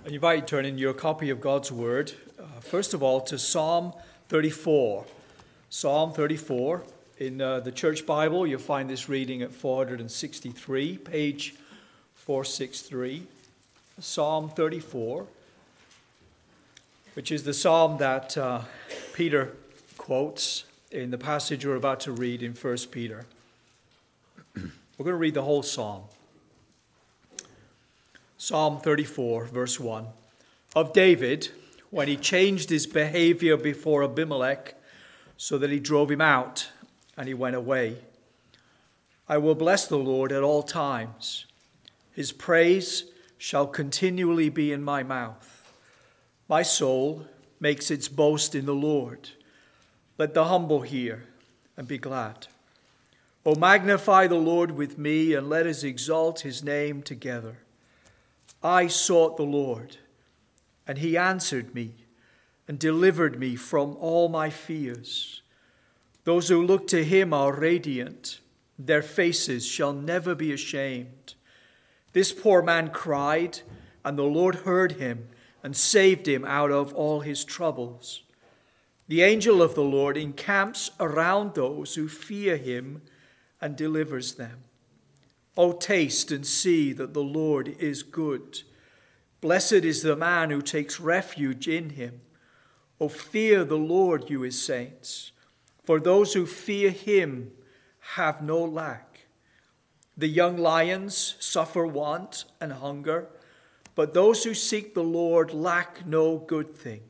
I invite you to turn in your copy of God's Word, first of all, to Psalm 34. Psalm 34. In the Church Bible, you'll find this reading at 463, page 463. Psalm 34, which is the psalm that Peter quotes in the passage we're about to read in 1 Peter. We're going to read the whole psalm. Psalm 34, verse 1. Of David, when he changed his behavior before Abimelech, so that he drove him out, and he went away. I will bless the Lord at all times. His praise shall continually be in my mouth. My soul makes its boast in the Lord. Let the humble hear and be glad. O magnify the Lord with me, and let us exalt his name together. I sought the Lord, and he answered me and delivered me from all my fears. Those who look to him are radiant. Their faces shall never be ashamed. This poor man cried, and the Lord heard him and saved him out of all his troubles. The angel of the Lord encamps around those who fear him and delivers them. O taste and see that the Lord is good. Blessed is the man who takes refuge in him. O fear the Lord, you his saints, for those who fear him have no lack. The young lions suffer want and hunger, but those who seek the Lord lack no good thing.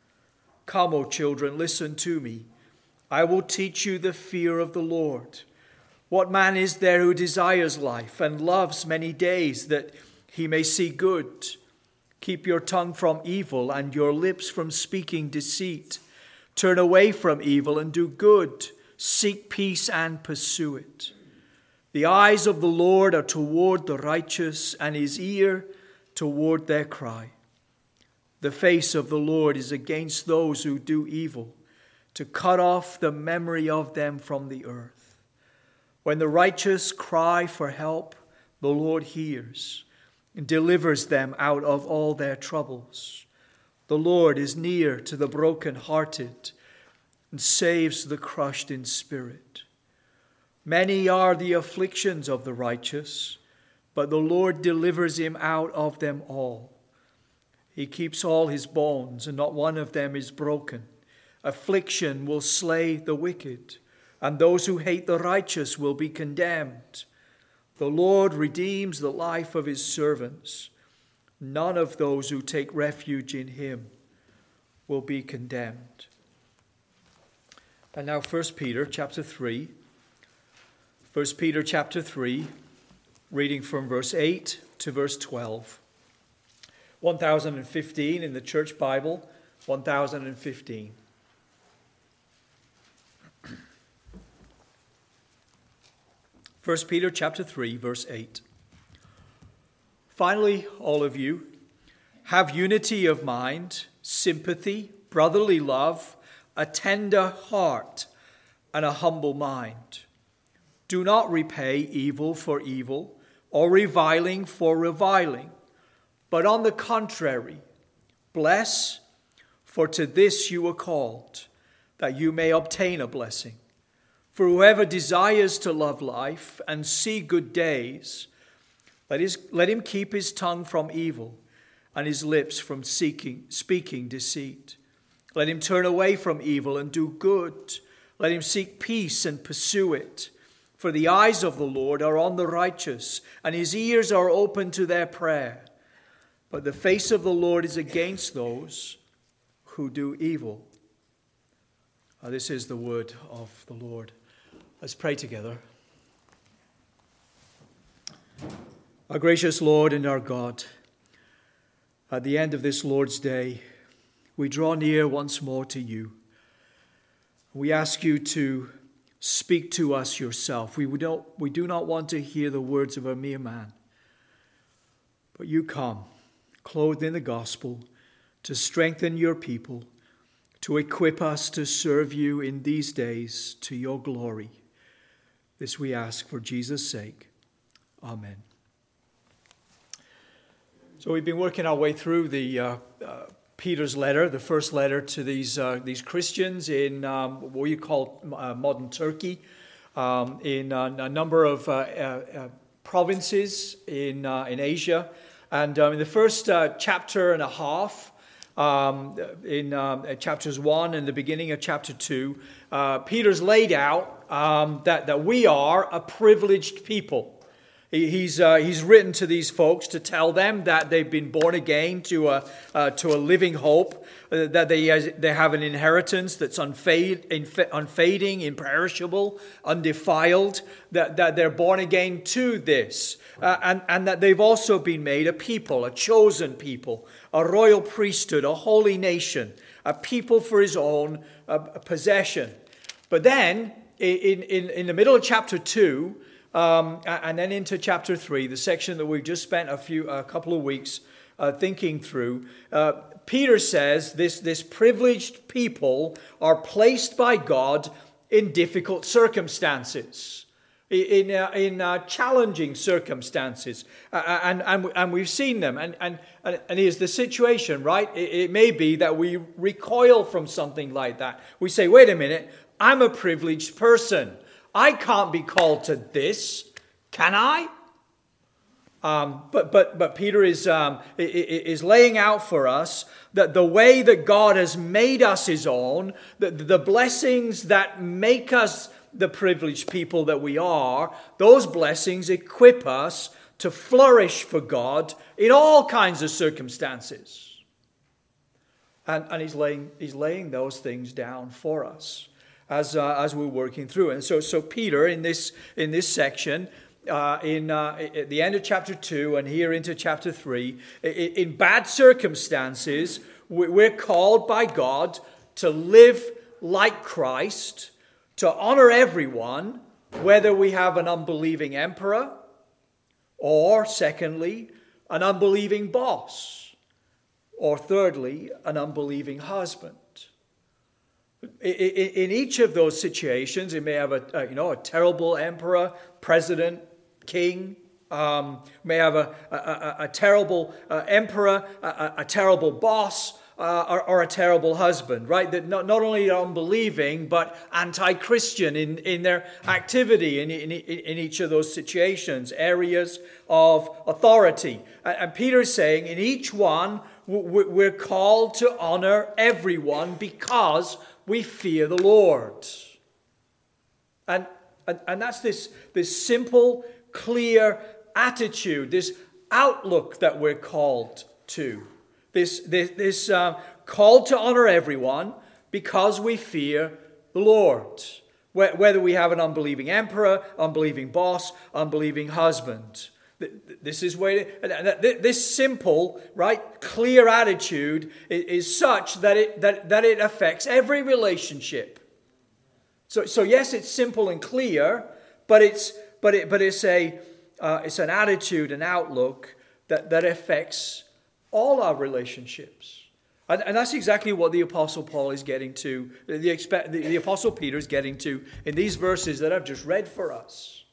Come, O children, listen to me. I will teach you the fear of the Lord. What man is there who desires life and loves many days that he may see good? Keep your tongue from evil and your lips from speaking deceit. Turn away from evil and do good. Seek peace and pursue it. The eyes of the Lord are toward the righteous, and his ear toward their cry. The face of the Lord is against those who do evil, to cut off the memory of them from the earth. When the righteous cry for help, the Lord hears and delivers them out of all their troubles. The Lord is near to the brokenhearted and saves the crushed in spirit. Many are the afflictions of the righteous, but the Lord delivers him out of them all. He keeps all his bones, and not one of them is broken. Affliction will slay the wicked, and those who hate the righteous will be condemned. The Lord redeems the life of his servants. None of those who take refuge in him will be condemned. And now 1 Peter chapter 3. 1 Peter chapter 3, reading from verse 8 to verse 12. 1015 in the Church Bible, 1015. 1 Peter chapter 3, verse 8. Finally, all of you, have unity of mind, sympathy, brotherly love, a tender heart, and a humble mind. Do not repay evil for evil, or reviling for reviling, but on the contrary, bless, for to this you were called, that you may obtain a blessing. For whoever desires to love life and see good days, let him keep his tongue from evil and his lips from speaking deceit. Let him turn away from evil and do good. Let him seek peace and pursue it. For the eyes of the Lord are on the righteous, and his ears are open to their prayer. But the face of the Lord is against those who do evil. This is the word of the Lord. Let's pray together. Our gracious Lord and our God, at the end of this Lord's Day, we draw near once more to you. We ask you to speak to us yourself. We do not want to hear the words of a mere man, but you come, clothed in the gospel, to strengthen your people, to equip us to serve you in these days to your glory. This we ask for Jesus' sake. Amen. So we've been working our way through the Peter's letter, the first letter to these Christians in what you call modern Turkey, in a number of provinces in Asia, and in the first chapter and a half, in chapters 1 and the beginning of chapter 2, Peter's laid out that we are a privileged people. He's written to these folks to tell them that they've been born again to a living hope, that they have an inheritance that's unfading, imperishable, undefiled, that they're born again to this, and that they've also been made a people, a chosen people, a royal priesthood, a holy nation, a people for his own possession. But then, in the middle of chapter 2, and then into chapter 3, the section that we've just spent a couple of weeks thinking through, Peter says this privileged people are placed by God in difficult circumstances, in challenging circumstances, and we've seen them. And here's the situation, right? It may be that we recoil from something like that. We say, wait a minute, I'm a privileged person. I can't be called to this, can I? But Peter is laying out for us that the way that God has made us his own, the blessings that make us the privileged people that we are, those blessings equip us to flourish for God in all kinds of circumstances. And he's laying those things down for us as we're working through. And so Peter in this section, at the end of chapter 2 and here into chapter 3, in bad circumstances, we're called by God to live like Christ, to honor everyone, whether we have an unbelieving emperor or, secondly, an unbelieving boss, or thirdly, an unbelieving husband. In each of those situations, it may have a terrible emperor, president, king, may have a terrible emperor, a terrible boss, or a terrible husband, right? That not only are unbelieving, but anti-Christian in their activity in each of those situations, areas of authority. And Peter is saying in each one, we're called to honor everyone because we fear the Lord. And that's this simple, clear attitude, this outlook that we're called to. This call to honor everyone because we fear the Lord. Whether we have an unbelieving emperor, unbelieving boss, unbelieving husband. This is where this simple, right, clear attitude is such that it affects every relationship. So yes, it's simple and clear, but it's an attitude, an outlook that affects all our relationships. And that's exactly what the Apostle Paul is getting to, the Apostle Peter is getting to in these verses that I've just read for us.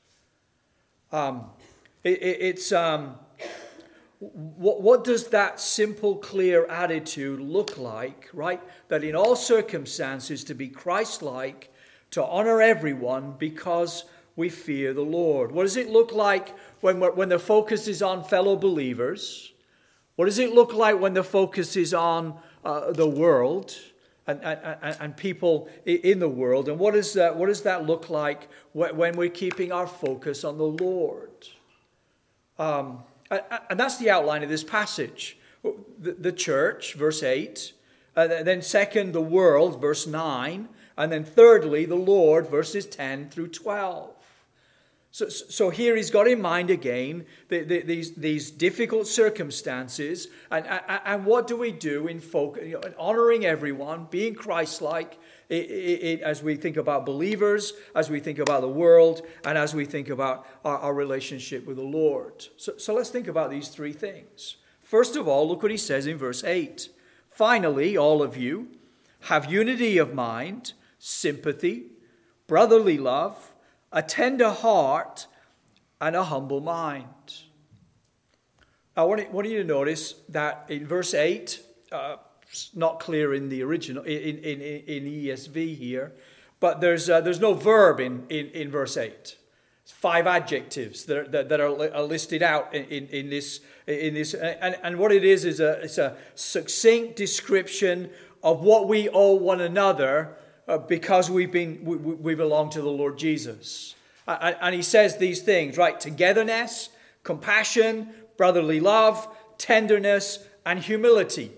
What does that simple, clear attitude look like, right? That in all circumstances to be Christ-like, to honor everyone because we fear the Lord. What does it look like when the focus is on fellow believers? What does it look like when the focus is on the world and people in the world? And what does that look like when we're keeping our focus on the Lord? And that's the outline of this passage. The church, verse 8. Then second, the world, verse 9. And then thirdly, the Lord, verses 10 through 12. So here he's got in mind again these difficult circumstances, and what do we do in honoring everyone, being Christ-like, as we think about believers, as we think about the world, and as we think about our relationship with the Lord. So let's think about these three things. First of all, look what he says in verse 8. Finally, all of you have unity of mind, sympathy, brotherly love, a tender heart, and a humble mind. I want you to notice that in verse 8, it's not clear in the original, in ESV here, but there's no verb in verse 8. It's 5 adjectives that are listed out in this, and what it is it's a succinct description of what we owe one another because we belong to the Lord Jesus. And he says these things, right? Togetherness, compassion, brotherly love, tenderness, and humility.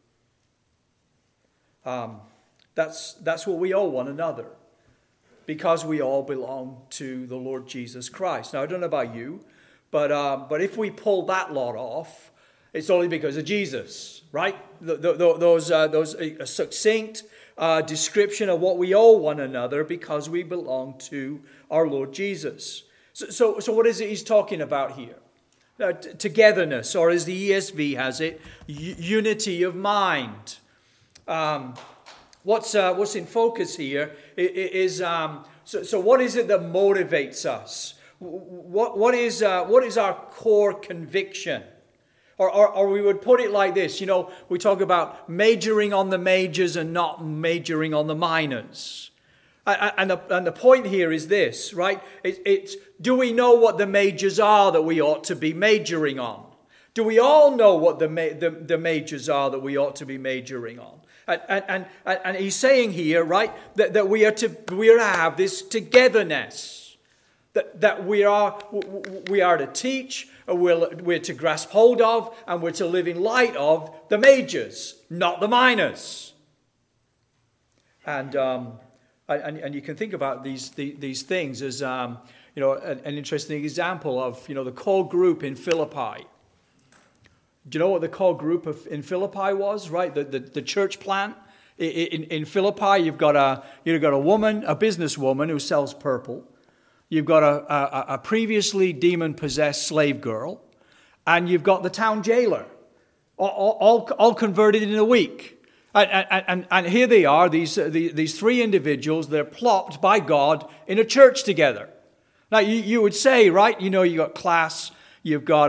That's what we owe one another, because we all belong to the Lord Jesus Christ. Now, I don't know about you, but if we pull that lot off, it's only because of Jesus, right? Those succinct description of what we owe one another because we belong to our Lord Jesus. So what is it he's talking about here? Togetherness, or as the ESV has it, unity of mind. What's in focus here is so what is it that motivates us? What is our core conviction? Or we would put it like this, we talk about majoring on the majors and not majoring on the minors. And the point here is this, right? It's do we know what the majors are that we ought to be majoring on? Do we all know what the majors are that we ought to be majoring on? And he's saying here, right, that we are to have this togetherness, that we are to teach, we're to grasp hold of, and we're to live in light of the majors, not the minors. And you can think about these things as an interesting example of the core group in Philippi. Do you know what the core group in Philippi was? Right, the church plant in Philippi. You've got a woman, a businesswoman who sells purple. You've got a previously demon-possessed slave girl, and you've got the town jailer, all converted in a week. And here they are, these 3 individuals. They're plopped by God in a church together. Now you would say, right? You got class. You've got,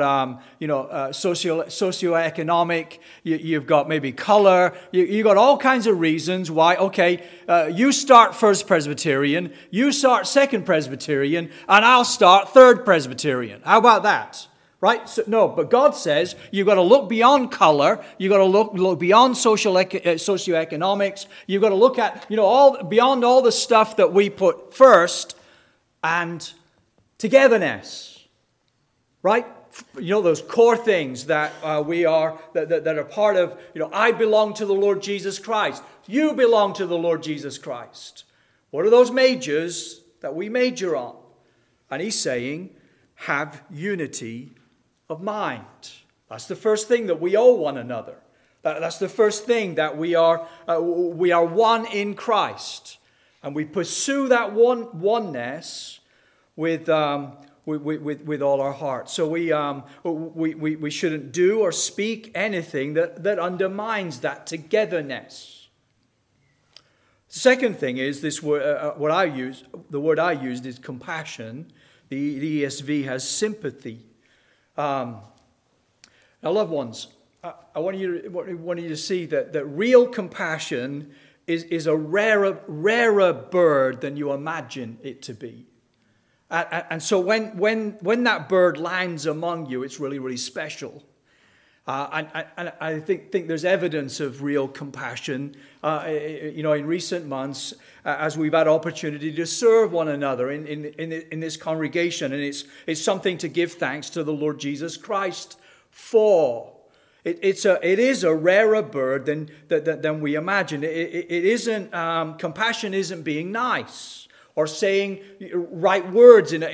socioeconomic. You've got maybe color. You've got all kinds of reasons why. Okay, you start First Presbyterian, you start Second Presbyterian, and I'll start Third Presbyterian. How about that? Right? So, no, but God says you've got to look beyond color. You've got to look beyond socioeconomics. You've got to look at beyond all the stuff that we put first, and togetherness. Right? Those core things that we are, that are part of, I belong to the Lord Jesus Christ. You belong to the Lord Jesus Christ. What are those majors that we major on? And he's saying, have unity of mind. That's the first thing that we owe one another. That's the first thing that we are one in Christ. And we pursue that oneness with all our heart. So we shouldn't do or speak anything that undermines that togetherness. Second thing is this word. The word I used is compassion. The ESV has sympathy. Now, loved ones, I want you to see that real compassion is a rarer bird than you imagine it to be. And so when that bird lands among you, it's really, really special. And I think there's evidence of real compassion, in recent months, as we've had opportunity to serve one another in this congregation, and it's something to give thanks to the Lord Jesus Christ for. It is a rarer bird than we imagine. It isn't compassion isn't being nice or saying right words in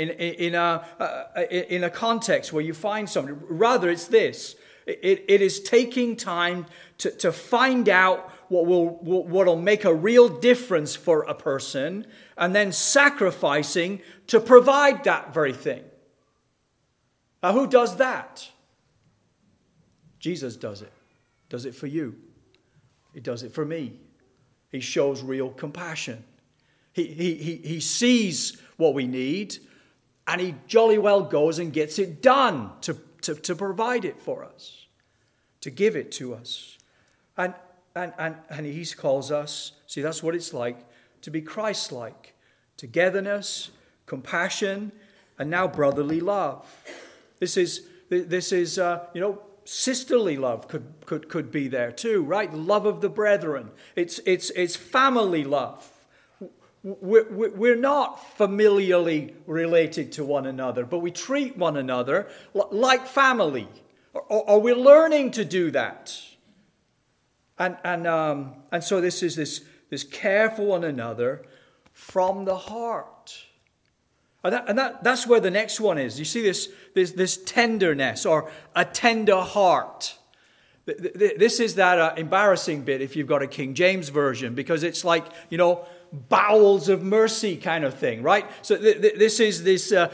a context where you find somebody. Rather, it's this. It is taking time to find out what'll make a real difference for a person, and then sacrificing to provide that very thing. Now, who does that? Jesus does it. Does it for you. He does it for me. He shows real compassion. He sees what we need, and he jolly well goes and gets it done to provide it for us, to give it to us. And he calls us, see, that's what it's like to be Christ-like. Togetherness, compassion, and now brotherly love. This is sisterly love could be there too, right? Love of the brethren. It's family love. We're not familially related to one another, but we treat one another like family, or we're learning to do that. And so this is this care for one another from the heart. And that's where the next one is. You see this tenderness, or a tender heart. This is that embarrassing bit if you've got a King James version, because it's like, bowels of mercy kind of thing, right? So this is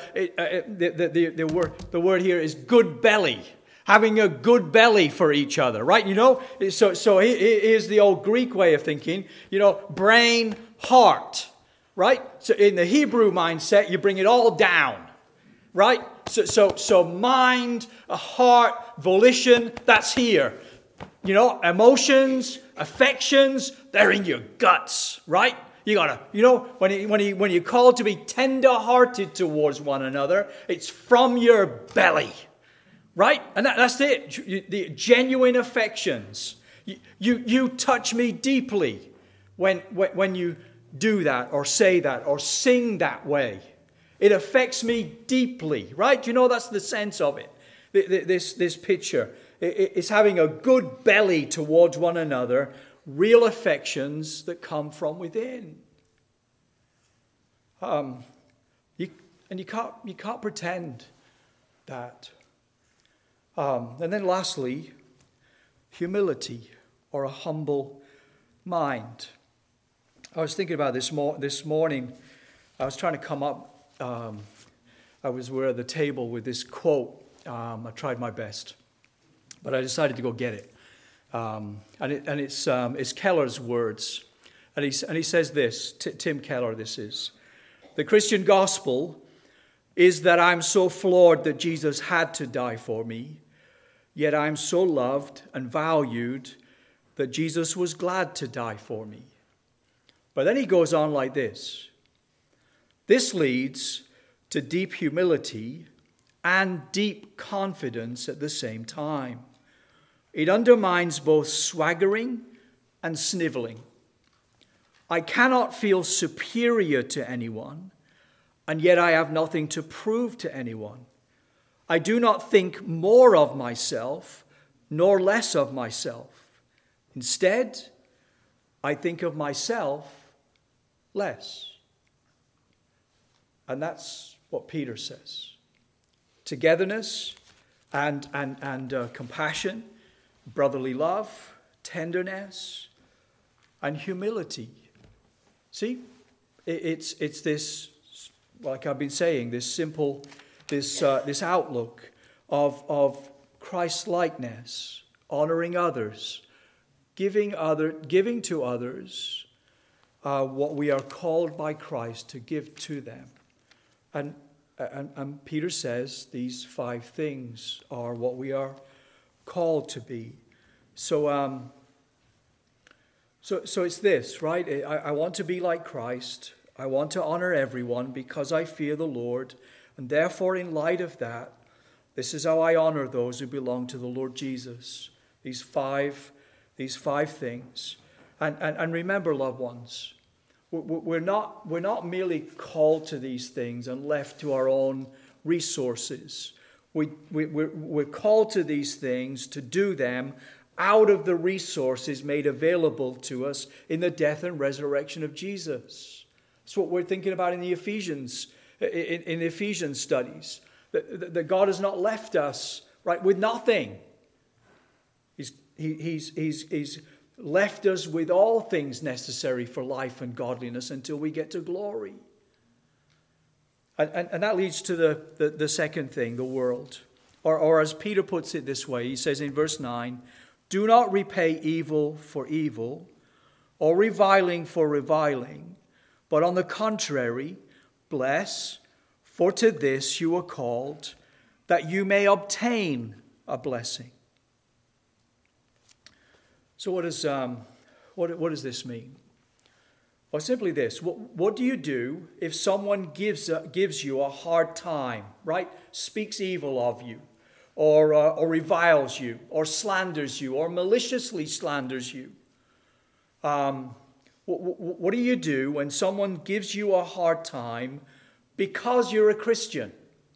the word here is good belly. Having a good belly for each other, right? So here's the old Greek way of thinking, brain, heart, right? So in the Hebrew mindset, you bring it all down, right? So mind, a heart, volition, that's here. Emotions, affections, they're in your guts, right? You gotta, when you're called to be tender-hearted towards one another, it's from your belly. Right? And that's it. The genuine affections. You touch me deeply when you do that or say that or sing that way. It affects me deeply. Right? That's the sense of it. This picture. It's having a good belly towards one another. Real affections that come from within. You can't pretend that. And then lastly, humility, or a humble mind. I was thinking about this morning. I was trying to come up. We're at the table with this quote. I tried my best, but I decided to go get it. It's Keller's words, and he says this. Tim Keller, this is the Christian gospel is that I'm so floored that Jesus had to die for me. Yet I'm so loved and valued that Jesus was glad to die for me. But then he goes on like this. This leads to deep humility and deep confidence at the same time. It undermines both swaggering and sniveling. I cannot feel superior to anyone, and yet I have nothing to prove to anyone. I do not think more of myself, nor less of myself. Instead, I think of myself less. And that's what Peter says. Togetherness and compassion, brotherly love, tenderness, and humility. See, it's this, like I've been saying, this simple, this outlook of Christ-likeness, honoring others, giving to others what we are called by Christ to give to them. And Peter says these 5 things are what we are called to be. So it's this, right? I want to be like Christ. I want to honor everyone because I fear the Lord. And therefore, in light of that, this is how I honor those who belong to the Lord Jesus. These five things. And remember, loved ones, we're not merely called to these things and left to our own resources. We're called to these things to do them out of the resources made available to us in the death and resurrection of Jesus. That's what we're thinking about in the Ephesians studies. That God has not left us, right, with nothing. He's left us with all things necessary for life and godliness until we get to glory. And that leads to the second thing, the world. Or as Peter puts it this way, he says in verse 9, do not repay evil for evil or reviling for reviling, but on the contrary, bless, for to this you are called, that you may obtain a blessing. So what does this mean? Well, simply this. What do you do if someone gives you a hard time, right? Speaks evil of you, or reviles you, or slanders you, or maliciously slanders you? What do you do when someone gives you a hard time because you're a Christian?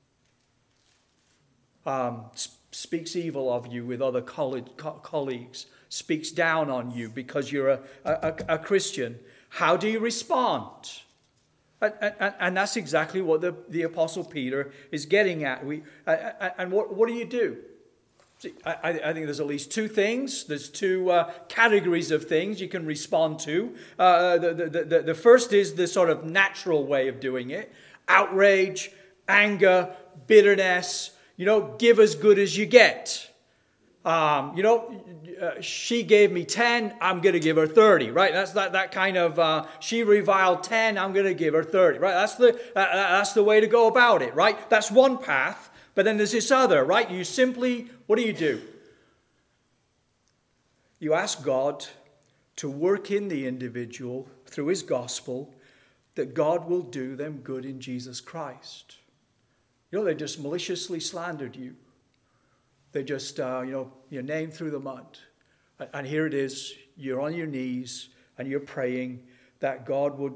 Speaks evil of you with other colleagues, speaks down on you because you're a Christian. How do you respond? And that's exactly what the Apostle Peter is getting at. And what do you do? See, I think there's at least two things. There's two categories of things you can respond to. The first is the sort of natural way of doing it. Outrage, anger, bitterness. Give as good as you get. She gave me 10, I'm going to give her 30, right? That's that kind of, she reviled 10, I'm going to give her 30, right? That's the way to go about it, right? That's one path, but then there's this other, right? You simply, what do? You ask God to work in the individual through his gospel, that God will do them good in Jesus Christ. They just maliciously slandered you. They just, your name through the mud. And here it is, you're on your knees and you're praying that God would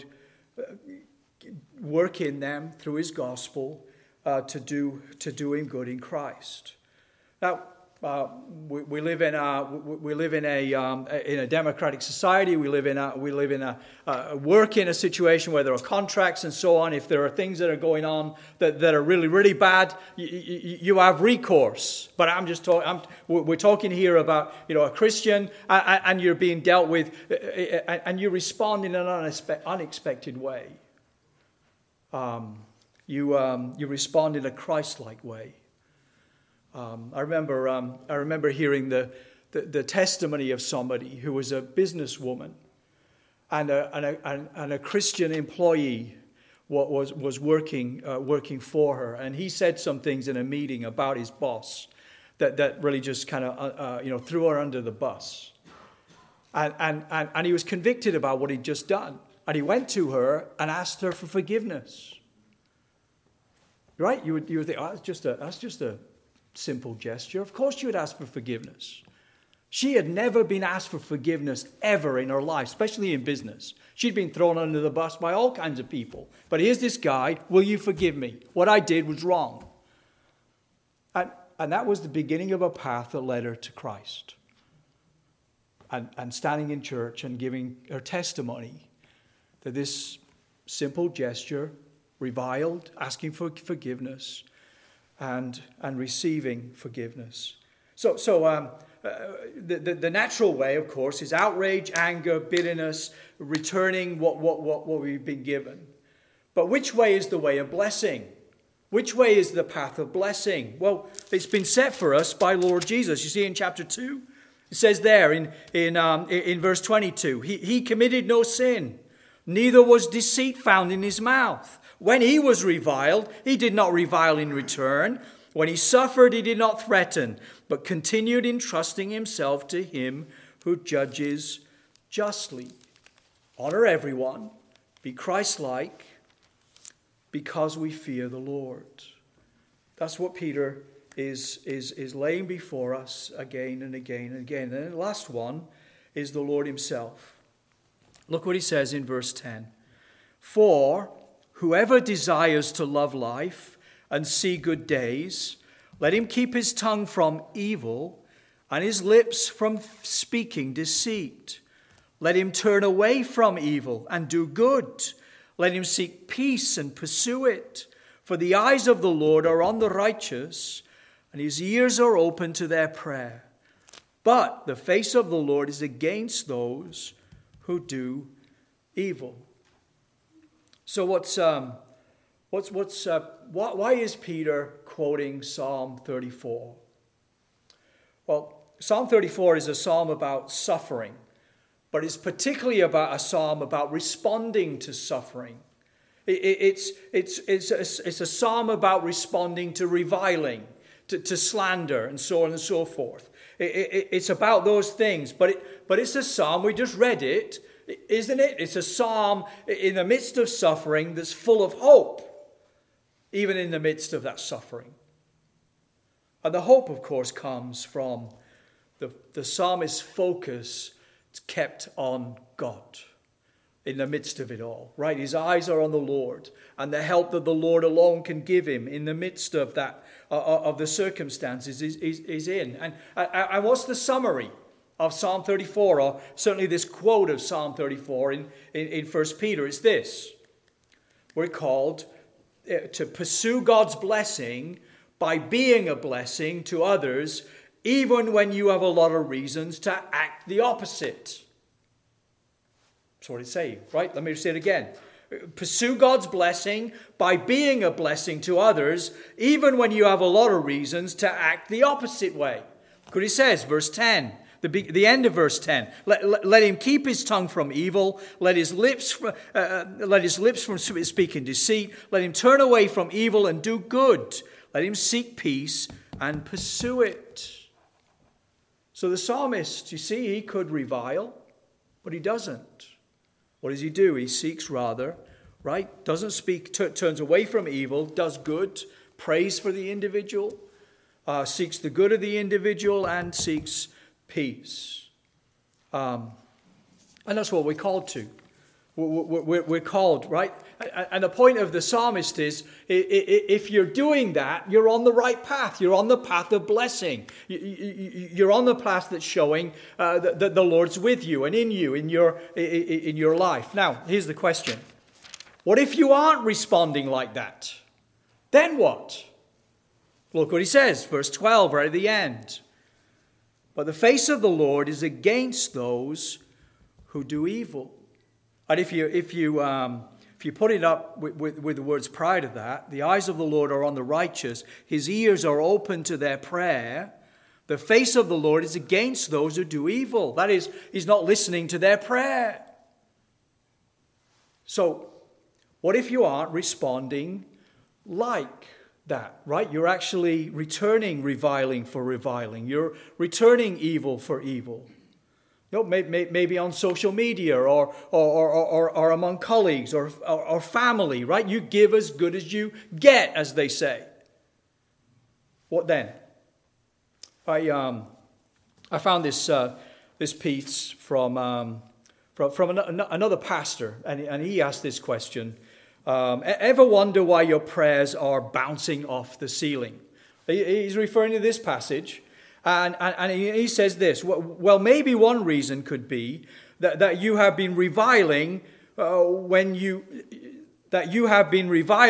work in them through his gospel to do him good in Christ. Now, we live in a democratic society. We live in a work in a situation where there are contracts and so on. If there are things that are going on that are really, really bad, you have recourse. But we're talking here about a Christian, and you're being dealt with, and you respond in an unexpected way. You respond in a Christ-like way. I remember hearing the testimony of somebody who was a businesswoman and a Christian employee was working for her, and he said some things in a meeting about his boss that really just kind of threw her under the bus, and he was convicted about what he'd just done, and he went to her and asked her for forgiveness. Right? You would think, that's just a simple gesture. Of course you would ask for forgiveness. She had never been asked for forgiveness ever in her life, especially in business. She'd been thrown under the bus by all kinds of people. But here's this guy, will you forgive me? What I did was wrong. And that was the beginning of a path that led her to Christ. And standing in church and giving her testimony that this simple gesture, reviled, asking for forgiveness, and receiving forgiveness. So the natural way, of course, is outrage, anger, bitterness, returning what we've been given. But which way is the way of blessing? Which way is the path of blessing? Well, it's been set for us by Lord Jesus. You see in chapter 2, it says there in verse 22, he committed no sin, neither was deceit found in his mouth. When he was reviled, he did not revile in return. When he suffered, he did not threaten, but continued entrusting himself to him who judges justly. Honor everyone, be Christ-like, because we fear the Lord. That's what Peter is laying before us again and again and again. And then the last one is the Lord himself. Look what he says in verse 10. For whoever desires to love life and see good days, let him keep his tongue from evil and his lips from speaking deceit. Let him turn away from evil and do good. Let him seek peace and pursue it. For the eyes of the Lord are on the righteous, and his ears are open to their prayer. But the face of the Lord is against those who do evil. So why is Peter quoting Psalm 34? Well, Psalm 34 is a psalm about suffering, but it's particularly about a psalm about responding to suffering. It's a psalm about responding to reviling. to slander, and so on and so forth. It's about those things, but it's a psalm. We just read it, isn't it? It's a psalm in the midst of suffering that's full of hope, even in the midst of that suffering. And the hope, of course, comes from the psalmist's focus kept on God in the midst of it all, right? His eyes are on the Lord and the help that the Lord alone can give him in the midst of that, of the circumstances is in. And what's the summary of Psalm 34, or certainly this quote of Psalm 34 in 1 Peter? It's this: we're called to pursue God's blessing by being a blessing to others, even when you have a lot of reasons to act the opposite. That's what it's saying, right? Let me say it again. Pursue God's blessing by being a blessing to others, even when you have a lot of reasons to act the opposite way. Look what he says, verse 10, the end of verse 10. Let him keep his tongue from evil. Let his lips from speaking deceit. Let him turn away from evil and do good. Let him seek peace and pursue it. So the psalmist, you see, he could revile, but he doesn't. What does he do? He seeks rather, right? Doesn't speak, turns away from evil, does good, prays for the individual, seeks the good of the individual, and seeks peace. And that's what we're called to. We're called, right? And the point of the psalmist is, if you're doing that, you're on the right path. You're on the path of blessing. You're on the path that's showing that the Lord's with you and in you, in your life. Now, here's the question. What if you aren't responding like that? Then what? Look what he says, verse 12, right at the end. But the face of the Lord is against those who do evil. And if you put it up with the words prior to that, the eyes of the Lord are on the righteous, his ears are open to their prayer. The face of the Lord is against those who do evil. That is, he's not listening to their prayer. So, what if you aren't responding like that, right? You're actually returning reviling for reviling. You're returning evil for evil. You know, maybe on social media or among colleagues or family, right? You give as good as you get, as they say. What then? I found this piece from another pastor, and he asked this question: ever wonder why your prayers are bouncing off the ceiling? He's referring to this passage. And he says this: well, maybe one reason could be that you have been reviling when you have been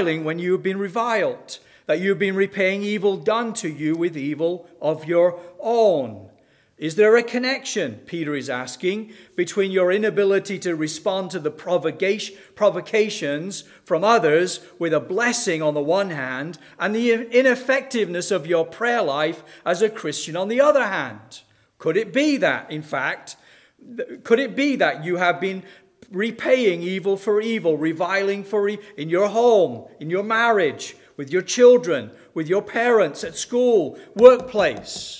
reviled, that you have been repaying evil done to you with evil of your own. Is there a connection, Peter is asking, between your inability to respond to the provocations from others with a blessing on the one hand, and the ineffectiveness of your prayer life as a Christian on the other hand? Could it be that, in fact, you have been repaying evil for evil, reviling in your home, in your marriage, with your children, with your parents, at school, workplace?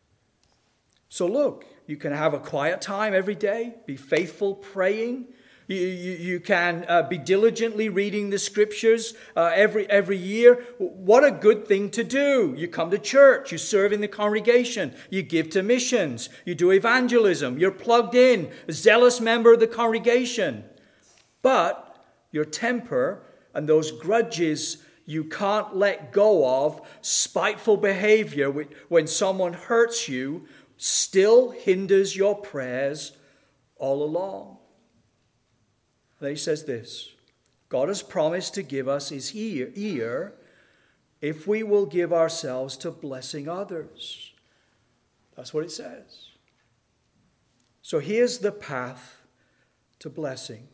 So look, you can have a quiet time every day, be faithful praying. You can be diligently reading the scriptures every year. What a good thing to do. You come to church, you serve in the congregation, you give to missions, you do evangelism, you're plugged in, a zealous member of the congregation. But your temper and those grudges you can't let go of, spiteful behavior when someone hurts you, still hinders your prayers all along. Then he says this: God has promised to give us his ear if we will give ourselves to blessing others. That's what it says. So here's the path to blessing.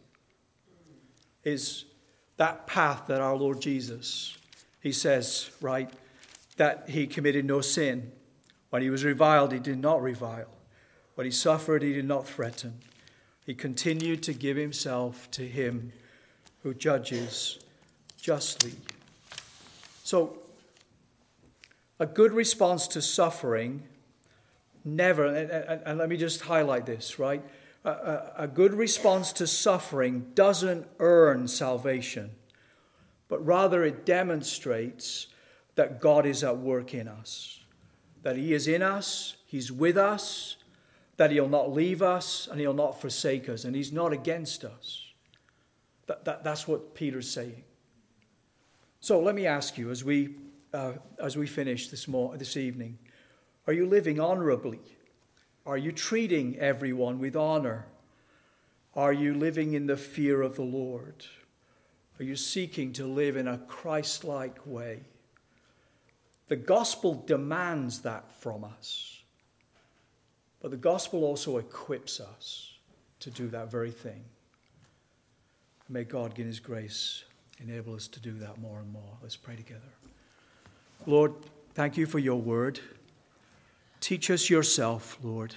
Is that path that our Lord Jesus, he says, right, that he committed no sin. When he was reviled, he did not revile. When he suffered, he did not threaten. He continued to give himself to him who judges justly. So, A good response to suffering never, and let me just highlight this, right? A good response to suffering doesn't earn salvation, but rather it demonstrates that God is at work in us, that he is in us, he's with us, that he'll not leave us and he'll not forsake us, and he's not against us. That's what Peter's saying. So let me ask you, as we finish this evening, are you living honorably? Are you treating everyone with honor? Are you living in the fear of the Lord? Are you seeking to live in a Christ-like way? The gospel demands that from us. But the gospel also equips us to do that very thing. May God, in his grace, enable us to do that more and more. Let's pray together. Lord, thank you for your word. Teach us yourself, Lord.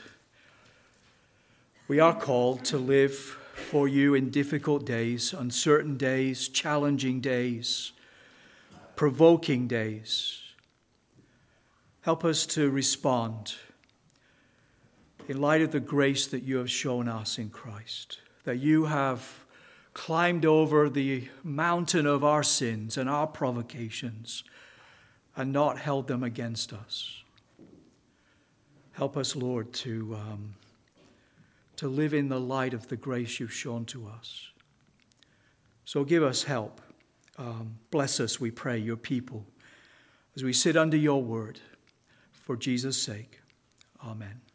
We are called to live for you in difficult days, uncertain days, challenging days, provoking days. Help us to respond in light of the grace that you have shown us in Christ, that you have climbed over the mountain of our sins and our provocations and not held them against us. Help us, Lord, to live in the light of the grace you've shown to us. So give us help. Bless us, we pray, your people, as we sit under your word. For Jesus' sake, amen.